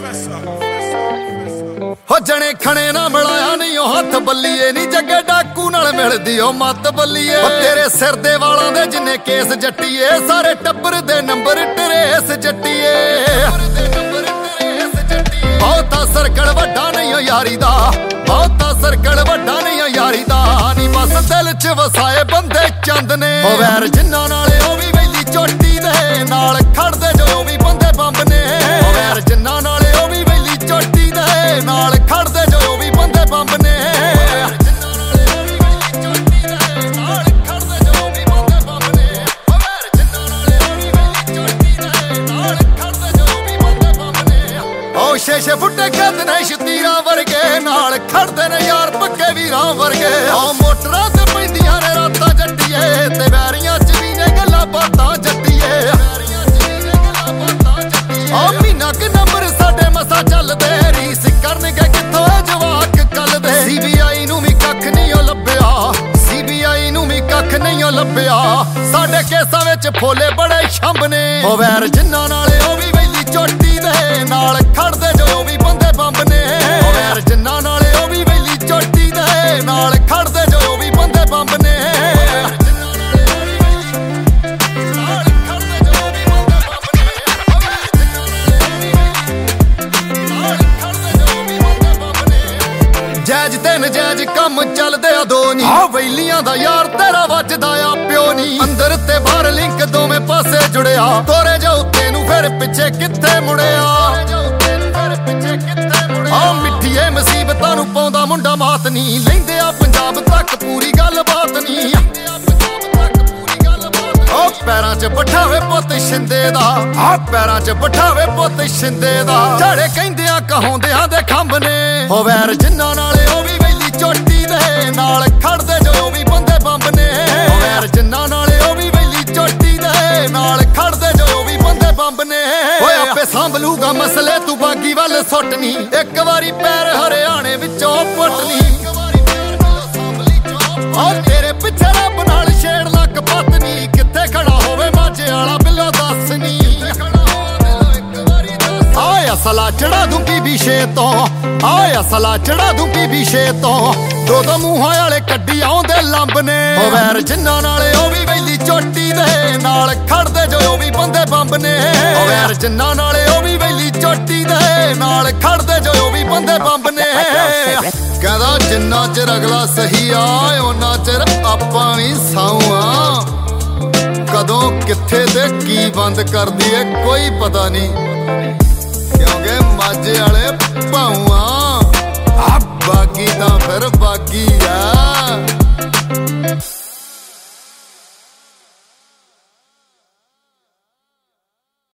ਹੋ ਜਣੇ ਖਣੇ ਨਾ ਮਿਲਾਇਆ ਨਹੀਂ ਉਹ ਹੱਥ ਬੱਲੀਏ ਨਹੀਂ ਜੱਗੇ ਡਾਕੂ ਨਾਲ ਮਿਲਦੀ ਉਹ ਮੱਤ ਬੱਲੀਏ। ਤੇਰੇ ਸਿਰ ਦੇ ਵਾਲਾਂ ਦੇ ਜਿੰਨੇ ਕੇਸ ਜੱਟੀਏ ਸਾਰੇ ਟੱਬਰ ਦੇ ਨੰਬਰ ਟਰੇਸ ਜੱਟੀਏ। ਬਹੁਤਾ ਸਰਕਲ ਵੱਡਾ ਨਹੀਂ ਓ ਯਾਰੀ ਦਾ, ਬਹੁਤਾ ਸਰਕਲ ਵੱਡਾ ਨਹੀਂ ਓ ਯਾਰੀ ਦਾ ਨੀ ਬਸ ਦਿਲ ਚ ਵਸਾਏ ਬੰਦੇ ਚੰਦ ਨੇ। ਉਹ ਵੈਰ ਜਿੰਨਾ ਨਾਲੇ ਉਹ ਵੀ ਵੈਲੀ ਚੋਟੀ ਦੇ ਨਾਲ ਖੜਦੇ ਜੋ ਉਹ ਵੀ ਬੰਦੇ ਬੰਬ ਨੇ। ਉਹ ਵੈਰ ਜਿੰਨਾ ਨਾਲੇ ਉਹ ਵੀ ਵੈਲੀ ਚੋਟੀ ਦੇ ਨਾਲ ਖੜਦੇ ਜੋ ਉਹ ਵੀ ਬੰਦੇ ਬੰਬ ਨੇ। ਛੇ ਫੁੱਟੇ ਕਹਿੰਦੇ ਨੇ ਸ਼ਤੀਰਾਂ ਵਰਗੇ ਨਾਲ ਖੜਦੇ ਨੇ ਯਾਰ ਪੱਕੇ ਵੀਰਾਂ ਵਰਗੇ। ਆ ਮੋਟਰਾਂ ਤੇ ਪੈਂਦੀਆਂ ਨੇ ਰਾਤਾਂ ਜੱਟੀਏ ਤੇ ਵੈਰੀਆਂ ਚ ਵੀ ਨੇ ਗੱਲਾਂ ਬਾਤਾਂ ਜੱਟੀਏ। ਆ ਮਹੀਨਾ ਕਿ ਨੰਬਰ ਸਾਡੇ ਮਸਾ ਚੱਲਦੇ ਰੀਸ ਕਰਨਗੇ ਕਿੱਥੋਂ ਜਵਾਕ ਕੱਲ ਦੇ। CBI ਨੂੰ ਵੀ ਕੱਖ ਨਹੀਂ ਓ ਲੱਭਿਆ, CBI ਨੂੰ ਵੀ ਕੱਖ ਨਹੀਂ ਓ ਲੱਭਿਆ ਸਾਡੇ ਕੇਸਾਂ ਵਿੱਚ ਫੋਲੇ ਬੜੇ ਛੰਭ ਨੇ। ਉਹ ਵੈਰ ਜਿੰਨਾ ਨਾਲੇ ਉਹ ਵੀ ਵੈਲੀ ਚੋਟੀ ਦੇ ਨਾਲ ਖੜਦੇ ਜੋ ਉਹ ਵੀ ਬੰਦੇ ਬੰਬ ਨੇ। ਉਹ ਵੈਰ ਜਿੰਨਾ ਨਾਲੇ ਉਹ ਵੀ ਵੈਲੀ ਚੋਟੀ ਦੇ ਨਾਲ ਖੜਦੇ ਜੋ ਉਹ ਵੀ ਬੰਦੇ ਬੰਬ ਨੇ। ਜੈਜ ਤੇ ਨਜੈਜ ਕੰਮ ਚੱਲਦੇ ਆ ਦੋ ਨੀ। ਆ ਵੈਲੀਆਂ ਦਾ ਯਾਰ ਤੇਰਾ ਵੱਜਦਾ ਆ ਪਿਓ ਨੀ। ਅੰਦਰ ਤੇ ਬਾਹਰ ਲਿੰਕ ਦੋਵੇਂ ਪਾਸੇ ਜੁੜਿਆ ਤੋਰੇ ਜਾ ਉੱਤੇ ਨੂੰ ਫਿਰ ਪਿੱਛੇ ਕਿੱਥੇ ਮੁੜਿਆ। ਆ ਮਿੱਠੀਏ ਮੁਸੀਬਤਾਂ ਨੂੰ ਪਾਉਂਦਾ ਮੁੰਡਾ ਮਾਤ ਨੀ ਲੈਂਦੇ ਆ ਪੰਜਾਬ ਤੱਕ ਪੂਰੀ ਗੱਲ ਬਾਤ ਨੀ। ਆ ਪੈਰਾਂ 'ਚ ਬਿਠਾਵੇ ਪੁੱਤ ਸ਼ਿੰਦੇ ਦਾ, ਆ ਪੈਰਾਂ 'ਚ ਬਿਠਾਵੇ ਪੁੱਤ ਸ਼ਿੰਦੇ ਦਾ ਜਿਹੜੇ ਕਹਿੰਦੇ ਆ ਕਹਾਉਂਦਿਆਂ ਦੇ ਖੰਭ ਨੇ। ਉਹ ਵੈਰ ਜਿੰਨਾ ਨਾਲੇ ਉਹ ਵੀ ਵੈਲੀ ਚੋਟੀ ਦੇ ਨਾਲ ਖੜਦੇ ਜੋ ਉਹ ਵੀ ਬੰਦੇ ਬੰਬ ਨੇ। ਉਹ ਵੈਰ ਜਿੰਨਾ ਨਾਲੇ ਉਹ ਵੀ ਵੈਲੀ ਚੋਟੀ ਦੇ ਨਾਲ ਖੜਦੇ ਜੋ ਉਹ ਵੀ ਬੰਦੇ ਬੰਬ ਨੇ। ਓਏ ਆਪੇ ਸੰਭਲੂਗਾ ਮਸਲੇ ਤੂੰ ਬਾਗੀ ਵੱਲ ਸੁੱਟਨੀ ਇੱਕ ਵਾਰੀ ਪੈਰ ਹਰਿਆਣੇ ਵਿੱਚੋਂ ਪੁੱਟਨੀ। ਆ ਤੇਰੇ ਪਿੱਛੇ ਰੱਬ ਨਾਲ ਛੇੜ ਲੱਕ ਪਤਨੀ ਕਿੱਥੇ ਖੜਾ ਹੋਵੇ ਮਾਝੇ ਵਾਲਾ ਬਿੱਲੋ ਦੱਸਨੀ। ਆਇਆ ਸਲਾ ਚੜਾ ਦੂੰ ਬੀਬੀ ਛੇ ਤੋਂ, ਆਇਆ ਸਲਾ ਚੜਾ ਦੂੰ ਬੀਬੀ ਛੇ ਤੋਂ ਦੋ ਦੋ ਮੂੰਹਾਂ ਵਾਲੇ ਕੱਢੀ ਆਉਂਦੇ ਲੰਬ ਨੇ। ਉਹ ਵੈਰ ਜਿੰਨਾ ਨਾਲੇ ਉਹ ਵੀ ਵੈਲੀ ਚੋਟੀ ਦੇ ਨਾਲ ਖੜਦੇ ਜੋ ਉਹ ਵੀ ਬੰਦੇ ਬੰਬ ਨੇ। ਉਹ ਵੈਰ ਜਿੰਨਾ ਨਾਲੇ ਉਹ ਵੀ ਵੈਲੀ ਚੋਟੀ ਦੇ ਨਾਲ ਖੜਦੇ ਜੋ ਉਹ ਵੀ ਬੰਦੇ ਬੰਬ ਨੇ। ਕਹਿੰਦਾ ਜਿੰਨਾ ਚਿਰ ਅਗਲਾ ਸਹੀ ਆ ਉਹਨਾਂ ਚਿਰ ਆਪਾਂ ਵੀ ਸਾਊ ਆ। ਕਦੋਂ ਕਿੱਥੇ ਤੇ ਕੀ ਬੰਦ ਕਰਦੀ ਏ ਕੋਈ ਪਤਾ ਨਹੀਂ ਕਿਉਂਕਿ ਮਾਝੇ ਵਾਲੇ ਭਾਊ ਆ। ਬਾਗੀ ਤਾਂ ਫਿਰ ਬਾਗੀ ਆ।